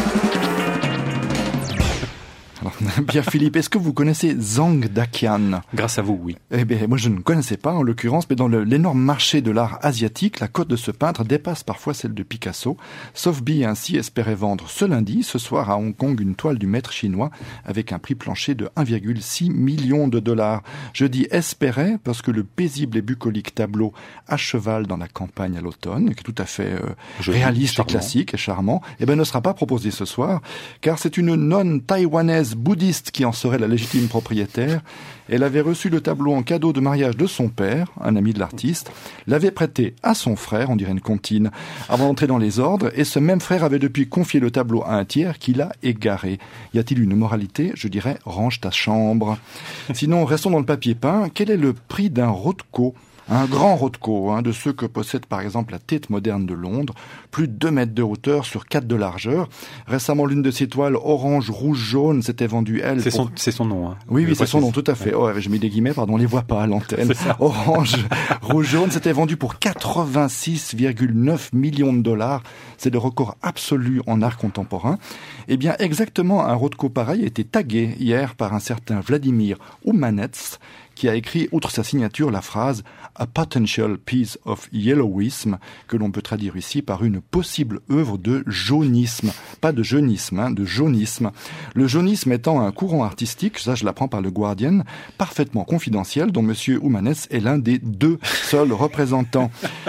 Alors, Pierre-Philippe, est-ce que vous connaissez Zhang Daqian? Grâce à vous, oui. Eh bien, moi je ne connaissais pas en l'occurrence, mais dans le, l'énorme marché de l'art asiatique, la cote de ce peintre dépasse parfois celle de Picasso. Sotheby ainsi espérait vendre ce lundi, ce soir à Hong Kong, une toile du maître chinois avec un prix plancher de un virgule six million de dollars. Je dis espérait parce que le paisible et bucolique tableau à cheval dans la campagne à l'automne, qui est tout à fait euh, réaliste et classique et charmant, eh ben, ne sera pas proposé ce soir, car c'est une nonne taïwanaise bouddhiste qui en serait la légitime propriétaire. Elle avait reçu le tableau en cadeau de mariage de son père, un ami de l'artiste, l'avait prêté à son frère, on dirait une comptine, avant d'entrer dans les ordres, et ce même frère avait depuis confié le tableau à un tiers qui l'a égaré. Y a-t-il une moralité? Je dirais, range ta chambre. Sinon, restons dans le papier peint. Quel est le prix d'un Rothko? Un grand Rothko, hein, de ceux que possède par exemple la Tate Moderne de Londres, plus de deux mètres de hauteur sur quatre de largeur. Récemment, l'une de ces toiles orange, rouge, jaune s'était vendue, elle... C'est, pour... son, c'est son nom. Hein. Oui, oui, c'est son nom, tout à fait. Ouais. Oh, j'ai mis des guillemets, pardon, on les voit pas à l'antenne. Orange, rouge, jaune, c'était vendu pour quatre-vingt-six virgule neuf millions de dollars. C'est le record absolu en art contemporain. Eh bien, exactement, un Rothko pareil a été tagué hier par un certain Vladimir Oumanets, qui a écrit, outre sa signature, la phrase « A potential piece of yellowism », que l'on peut traduire ici par une possible œuvre de jaunisme. Pas de jeunisme, hein, de jaunisme. Le jaunisme étant un courant artistique, ça je l'apprends par le Guardian, parfaitement confidentiel, dont M. Oumanets est l'un des deux seuls représentants.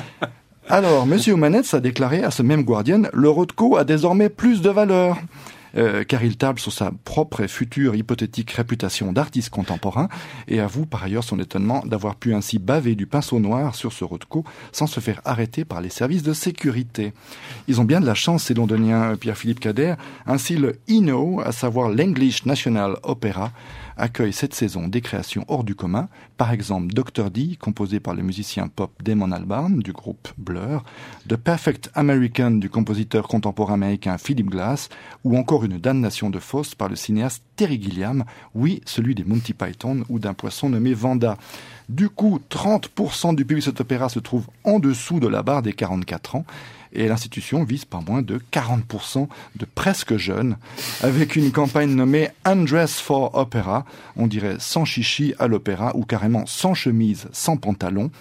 Alors, M. Oumanets a déclaré à ce même Guardian « Le Rothko a désormais plus de valeur ». Euh, car il table sur sa propre et future hypothétique réputation d'artiste contemporain, et avoue par ailleurs son étonnement d'avoir pu ainsi baver du pinceau noir sur ce Rothko sans se faire arrêter par les services de sécurité. Ils ont bien de la chance, ces londoniens, Pierre-Philippe Cader. Ainsi, le E N O, à savoir l'English National Opera, accueille cette saison des créations hors du commun, par exemple docteur Dee, composé par le musicien pop Damon Albarn du groupe Blur, The Perfect American du compositeur contemporain américain Philip Glass, ou encore une damnation de Faust par le cinéaste Terry Gilliam, oui, celui des Monty Python ou d'un poisson nommé Vanda. Du coup, trente pour cent du public de cet opéra se trouve en dessous de la barre des quarante-quatre ans, et l'institution vise pas moins de quarante pour cent de presque jeunes, avec une campagne nommée Undress for Opera, on dirait sans chichi à l'opéra, ou carrément sans chemise, sans pantalon.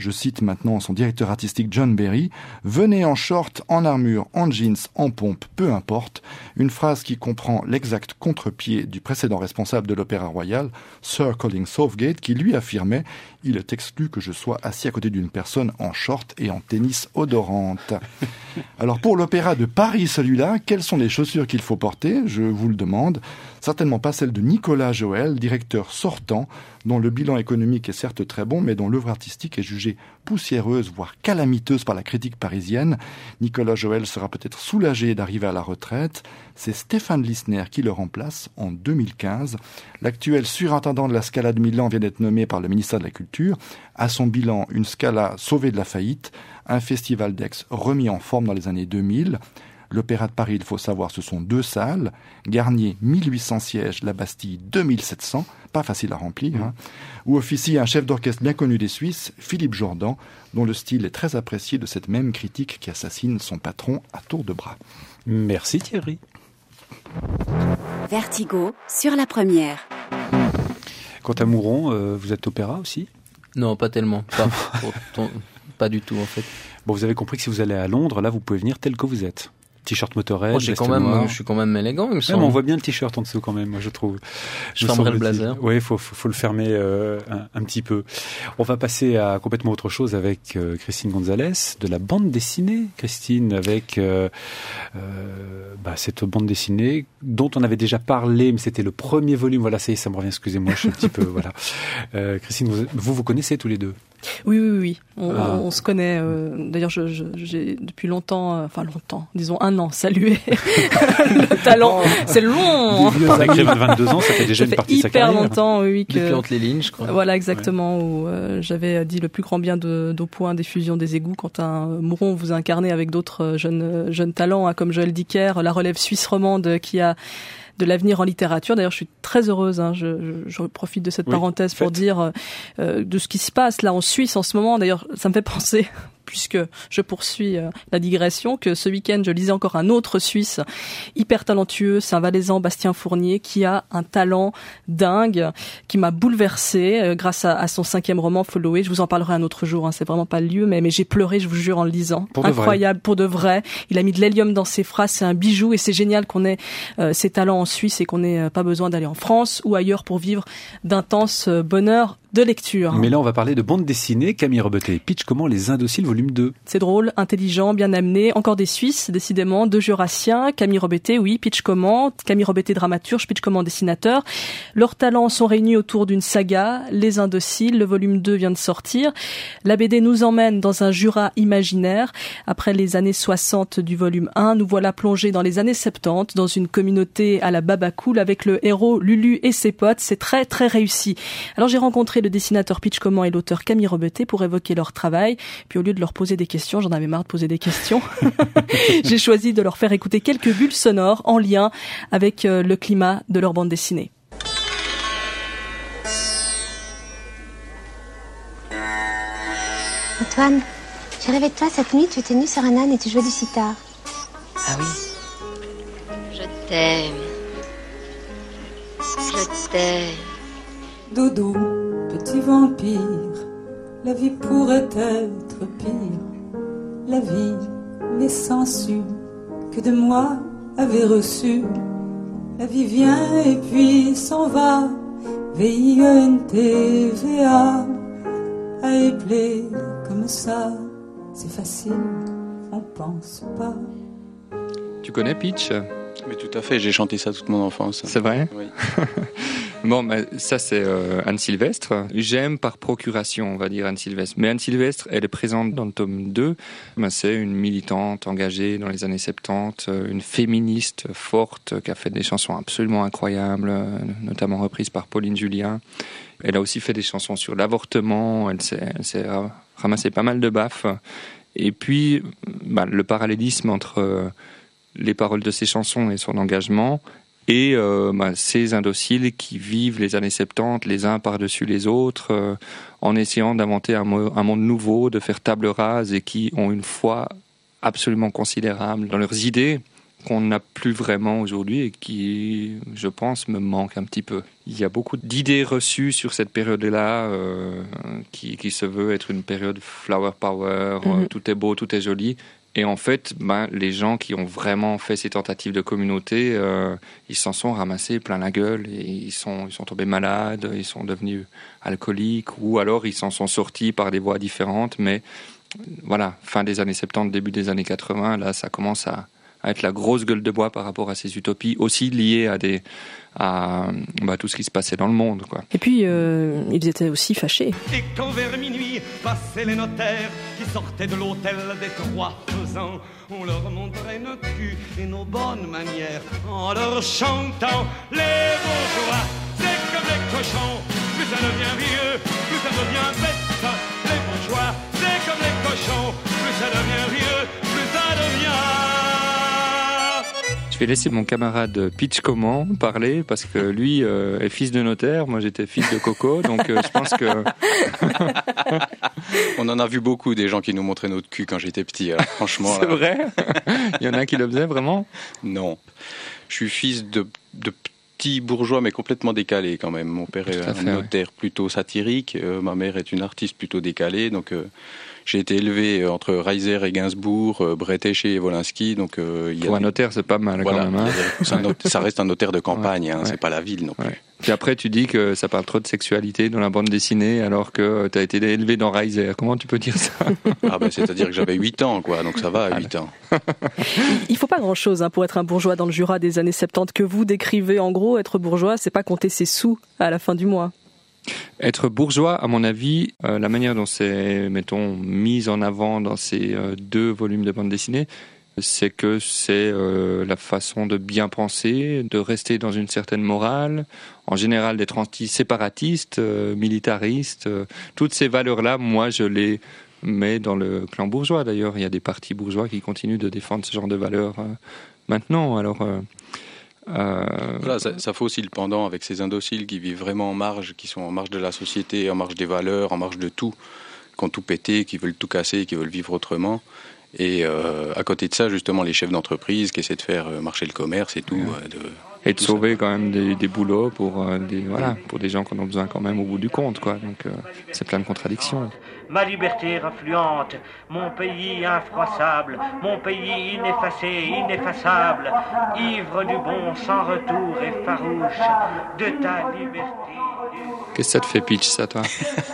je cite maintenant son directeur artistique John Berry, « Venez en short, en armure, en jeans, en pompe, peu importe », une phrase qui comprend l'exact contre-pied du précédent responsable de l'Opéra Royal, Sir Colin Southgate, qui lui affirmait « Il est exclu que je sois assis à côté d'une personne en short et en tennis odorante ». Alors pour l'Opéra de Paris, celui-là, quelles sont les chaussures qu'il faut porter ? Je vous le demande. Certainement pas celles de Nicolas Joël, directeur sortant, dont le bilan économique est certes très bon, mais dont l'œuvre artistique est jugée poussiéreuse, voire calamiteuse par la critique parisienne. Nicolas Joël sera peut-être soulagé d'arriver à la retraite. C'est Stéphane Lissner qui le remplace en deux mille quinze. L'actuel surintendant de la Scala de Milan vient d'être nommé par le ministère de la Culture. À son bilan, une Scala sauvée de la faillite, un festival d'Aix remis en forme dans les années deux mille. L'Opéra de Paris, il faut savoir, ce sont deux salles. Garnier, mille huit cents sièges, la Bastille, deux mille sept cents. Pas facile à remplir. Mmh. Hein. Où officie un chef d'orchestre bien connu des Suisses, Philippe Jordan, dont le style est très apprécié de cette même critique qui assassine son patron à tour de bras. Merci Thierry. Vertigo sur la première. Quant à Mouron, euh, vous êtes opéra aussi ? Non, pas tellement. Pas, pour ton... pas du tout en fait. Bon, vous avez compris que si vous allez à Londres, là, vous pouvez venir tel que vous êtes. T-shirt Motorhead, oh, je, suis quand même, je suis quand même élégant, il me semble. Ouais, mais on voit bien le t-shirt en dessous quand même, moi je trouve. Je fermerai le blazer. Oui, il faut, faut, faut le fermer euh, un, un petit peu. On va passer à complètement autre chose avec euh, Christine Gonzalez, de la bande dessinée. Christine, avec euh, euh, bah, cette bande dessinée dont on avait déjà parlé, mais c'était le premier volume. Voilà, ça y est, ça me revient, excusez-moi, je suis un petit peu... voilà. Euh, Christine, vous, vous vous connaissez tous les deux ? Oui, oui, oui. On, ah. on se connaît. Euh, d'ailleurs, je, je, j'ai depuis longtemps, euh, enfin longtemps, disons un an, salué le talent. C'est long. Sacré vingt-deux ans, ça fait déjà ça une fait partie de sa carrière. Hyper longtemps, oui, oui. Que, depuis entre les lignes, je crois. Voilà, exactement. Ouais. Où euh, j'avais dit le plus grand bien de, d'Au Point des fusions des égouts. Quand un Mouron vous a incarné avec d'autres jeunes jeunes talents, hein, comme Joël Dicker, la relève suisse romande qui a de l'avenir en littérature. D'ailleurs, je suis très heureuse, hein, je, je, je profite de cette oui, parenthèse pour dire euh, de ce qui se passe là en Suisse en ce moment. D'ailleurs, ça me fait penser, puisque je poursuis euh, la digression, que ce week-end, je lisais encore un autre Suisse hyper talentueux, c'est un Valaisan, Bastien Fournier, qui a un talent dingue, qui m'a bouleversée euh, grâce à, à son cinquième roman, Followé. Je vous en parlerai un autre jour, hein, c'est vraiment pas le lieu, mais, mais j'ai pleuré, je vous jure, en le lisant. Pour Incroyable, pour de vrai. Il a mis de l'hélium dans ses phrases, c'est un bijou, et c'est génial qu'on ait euh, ces talents en Suisse et qu'on n'ait euh, pas besoin d'aller en France ou ailleurs pour vivre d'intenses euh, bonheurs de lecture. Mais là, on va parler de bande dessinée. Camille Robetet, pitch comment Les Indociles, volume deux. C'est drôle, intelligent, bien amené. Encore des Suisses, décidément, deux Jurassiens. Camille Robetet, oui, pitch comment. Camille Robetet, dramaturge, pitch comment, dessinateur. Leurs talents sont réunis autour d'une saga, Les Indociles. Le volume deux vient de sortir. La B D nous emmène dans un Jura imaginaire. Après les années soixante du volume un, nous voilà plongés dans les années soixante-dix, dans une communauté à la Babacool avec le héros Lulu et ses potes. C'est très, très réussi. Alors, j'ai rencontré le dessinateur Pitch Comment et l'auteur Camille Robetet pour évoquer leur travail. Puis au lieu de leur poser des questions, j'en avais marre de poser des questions, j'ai choisi de leur faire écouter quelques bulles sonores en lien avec euh, le climat de leur bande dessinée. Antoine, j'ai rêvé de toi cette nuit, tu étais nu sur un âne et tu jouais du sitar. Ah oui. Je t'aime. Je t'aime. Doudou, petit vampire, la vie pourrait être pire. La vie, les sensus que de moi avait reçu. La vie vient et puis s'en va. V I E N T V A. À épeler comme ça, c'est facile, on pense pas. Tu connais Pitch ? Mais tout à fait, j'ai chanté ça toute mon enfance. C'est vrai ? Oui. Bon, bah, ça c'est euh, Anne Sylvestre. J'aime par procuration, on va dire, Anne Sylvestre. Mais Anne Sylvestre, elle est présente dans le tome deux. Bah, c'est une militante engagée dans les années soixante-dix, une féministe forte qui a fait des chansons absolument incroyables, notamment reprises par Pauline Julien. Elle a aussi fait des chansons sur l'avortement, elle s'est, elle s'est ramassé pas mal de baffes. Et puis, bah, le parallélisme entre les paroles de ses chansons et son engagement, et euh, bah, ces indociles qui vivent les années soixante-dix les uns par-dessus les autres, euh, en essayant d'inventer un, mo- un monde nouveau, de faire table rase, et qui ont une foi absolument considérable dans leurs idées, qu'on n'a plus vraiment aujourd'hui et qui, je pense, me manque un petit peu. Il y a beaucoup d'idées reçues sur cette période-là euh, qui, qui se veut être une période flower power, mm-hmm. euh, tout est beau, tout est joli. Et en fait, ben, les gens qui ont vraiment fait ces tentatives de communauté, euh, ils s'en sont ramassés plein la gueule et ils sont, ils sont tombés malades, ils sont devenus alcooliques ou alors ils s'en sont sortis par des voies différentes. Mais voilà, fin des années soixante-dix, début des années quatre-vingts, là, ça commence à, à être la grosse gueule de bois par rapport à ces utopies, aussi liées à, des, à bah, tout ce qui se passait dans le monde, quoi. Et puis, euh, ils étaient aussi fâchés. Et quand vers minuit passaient les notaires qui sortaient de l'hôtel des trois faisans, on leur montrait nos culs et nos bonnes manières en leur chantant les bourgeois, c'est comme les cochons, plus ça devient vieux, plus ça devient bête. Les bourgeois, c'est comme les cochons, plus ça devient vieux, plus ça devient... Je vais laisser mon camarade Pitch Comment parler parce que lui euh, est fils de notaire, moi j'étais fils de Coco, donc euh, je pense que... On en a vu beaucoup des gens qui nous montraient notre cul quand j'étais petit, alors franchement... C'est là... vrai. Il y en a qui le faisaient vraiment? Non. Je suis fils de, de petits bourgeois mais complètement décalés quand même. Mon père est un fait, notaire ouais. plutôt satirique, euh, ma mère est une artiste plutôt décalée, donc... Euh, J'ai été élevé entre Reiser et Gainsbourg, Bretéché et Wolinski. Donc, euh, il y a Pour des... un notaire, c'est pas mal voilà, quand même. Hein. Not... Ça reste un notaire de campagne, ouais, hein, ouais. c'est pas la ville non plus. Ouais. Puis après, tu dis que ça parle trop de sexualité dans la bande dessinée alors que tu as été élevé dans Reiser. Comment tu peux dire ça? Ah ben, c'est-à-dire que j'avais huit ans, quoi, donc ça va à huit ans. Il faut pas grand-chose hein, pour être un bourgeois dans le Jura des années soixante-dix que vous décrivez. En gros, être bourgeois, c'est pas compter ses sous à la fin du mois. Être bourgeois, à mon avis, euh, la manière dont c'est, mettons, mis en avant dans ces euh, deux volumes de bande dessinée, c'est que c'est euh, la façon de bien penser, de rester dans une certaine morale, en général d'être anti-séparatiste, euh, militariste. Euh, toutes ces valeurs-là, moi, je les mets dans le clan bourgeois. D'ailleurs, il y a des partis bourgeois qui continuent de défendre ce genre de valeurs euh, maintenant. Alors... Euh, Euh... Voilà, ça, ça fait aussi le pendant avec ces indociles qui vivent vraiment en marge, qui sont en marge de la société, en marge des valeurs, en marge de tout, qui ont tout pété, qui veulent tout casser, qui veulent vivre autrement. Et euh, à côté de ça, justement, les chefs d'entreprise qui essaient de faire marcher le commerce et tout. Ouais. Euh, de, et de sauver ça. Quand même des, des boulots pour, euh, des, voilà, pour des gens qui en ont besoin quand même au bout du compte, quoi. Donc euh, c'est plein de contradictions. Ma liberté refluente, mon pays infroissable, mon pays ineffacé, ineffaçable, ivre du bon sans retour et farouche, de ta liberté. Qu'est-ce que ça te fait pitch, ça, toi?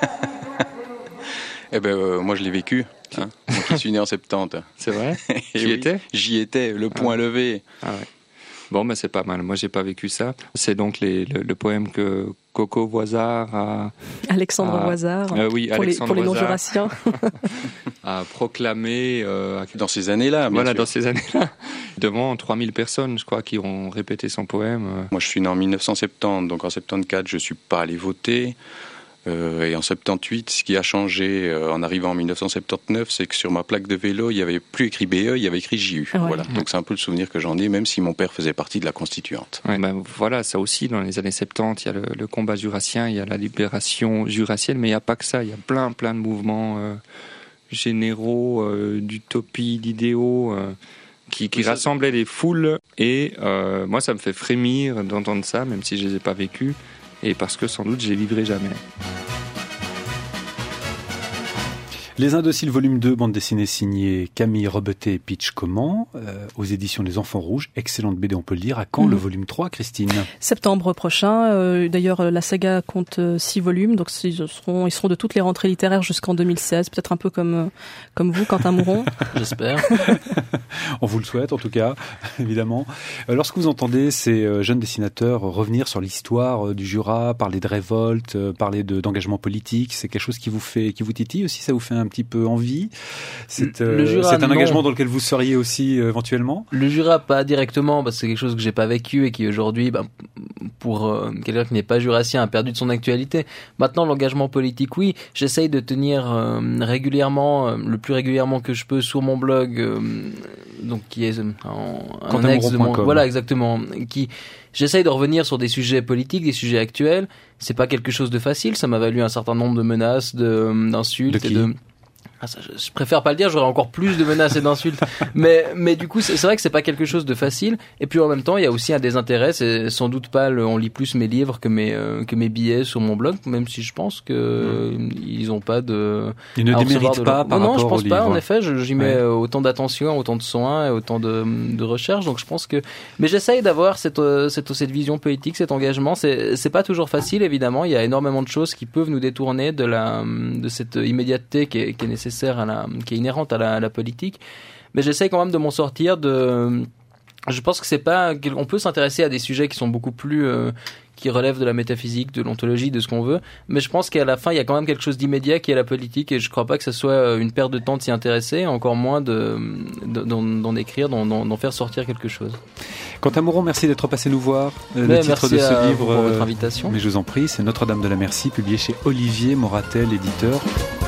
Eh ben, euh, moi, je l'ai vécu. Hein. Moi qui suis né en soixante-dix. C'est vrai? J'y oui, étais? J'y étais, le point ah. levé. Ah ouais. Bon, ben c'est pas mal. Moi, j'ai pas vécu ça. C'est donc les, le, le poème que Coco Voisard a... Alexandre a, Voisard, euh, oui, pour, Alexandre les, pour les Voisard non-jurassiens. a proclamé... Euh, dans ces années-là, Voilà, sûr. dans ces années-là. Devant trois mille personnes, je crois, qui ont répété son poème. Moi, je suis né en mille neuf cent soixante-dix, donc en soixante-quatorze, je suis pas allé voter. Euh, et en soixante-dix-huit, ce qui a changé euh, en arrivant en mille neuf cent soixante-dix-neuf, c'est que sur ma plaque de vélo, il n'y avait plus écrit B E, il y avait écrit J U. Ouais. Voilà. Donc c'est un peu le souvenir que j'en ai, même si mon père faisait partie de la constituante. Ouais, ben, voilà, ça aussi, dans les années soixante-dix, il y a le, le combat jurassien, il y a la libération jurassienne, mais il n'y a pas que ça, il y a plein, plein de mouvements euh, généraux, euh, d'utopies, d'idéaux... Euh, qui, qui rassemblaient les foules. Et euh, moi, ça me fait frémir d'entendre ça, même si je ne les ai pas vécus. Et parce que sans doute, je les vivrai jamais. Les Indociles, volume deux, bande dessinée signée Camille Rebeté et Pitch Comment, euh, aux éditions des Enfants Rouges. Excellente B D, on peut le dire. À quand mmh. le volume trois, Christine? Septembre prochain. Euh, d'ailleurs, la saga compte euh, six volumes, donc ils seront, ils seront de toutes les rentrées littéraires jusqu'en deux mille seize. Peut-être un peu comme, euh, comme vous, Quentin Mouron. J'espère. On vous le souhaite, en tout cas, évidemment. Euh, lorsque vous entendez ces euh, jeunes dessinateurs revenir sur l'histoire euh, du Jura, parler de révolte, euh, parler de, d'engagement politique, c'est quelque chose qui vous fait, qui vous titille aussi? Ça vous fait un petit peu envie? C'est, euh, Jura, c'est un non. engagement dans lequel vous seriez aussi euh, éventuellement? Le Jura, pas directement, parce que c'est quelque chose que j'ai pas vécu et qui aujourd'hui, ben, pour euh, quelqu'un qui n'est pas jurassien, a perdu de son actualité. Maintenant, l'engagement politique, oui. J'essaye de tenir euh, régulièrement, euh, le plus régulièrement que je peux, sur mon blog, euh, donc qui est euh, en un ex de mon, voilà, exactement, qui j'essaye de revenir sur des sujets politiques, des sujets actuels. C'est pas quelque chose de facile. Ça m'a valu un certain nombre de menaces, de, d'insultes de et de Ah, ça, je, je préfère pas le dire, j'aurais encore plus de menaces et d'insultes. mais, mais du coup, c'est, c'est vrai que c'est pas quelque chose de facile. Et puis en même temps, il y a aussi un désintérêt. C'est sans doute pas le, on lit plus mes livres que mes, euh, que mes billets sur mon blog, même si je pense que mmh. ils ont pas de. Ils ne déméritent pas de... par non, rapport non, je pense au pas. livre. En effet, je, j'y mets ouais. autant d'attention, autant de soins et autant de, de recherche. Donc je pense que, mais j'essaye d'avoir cette, cette, cette vision politique, cet engagement. C'est, c'est pas toujours facile, évidemment. Il y a énormément de choses qui peuvent nous détourner de la, de cette immédiateté qui est, qui est nécessaire à la, qui est inhérente à la, à la politique, mais j'essaie quand même de m'en sortir. De, je pense que c'est pas, on peut s'intéresser à des sujets qui sont beaucoup plus, euh, qui relèvent de la métaphysique, de l'ontologie, de ce qu'on veut, mais je pense qu'à la fin il y a quand même quelque chose d'immédiat qui est la politique, et je crois pas que ce soit une perte de temps de s'y intéresser, encore moins de, de d'en, d'en écrire, d'en, d'en faire sortir quelque chose. Quentin Mouron, merci d'être passé nous voir. Mais le titre de ce livre, pour votre invitation. Mais je vous en prie, c'est Notre-Dame de la Merci, publié chez Olivier Moratel, éditeur.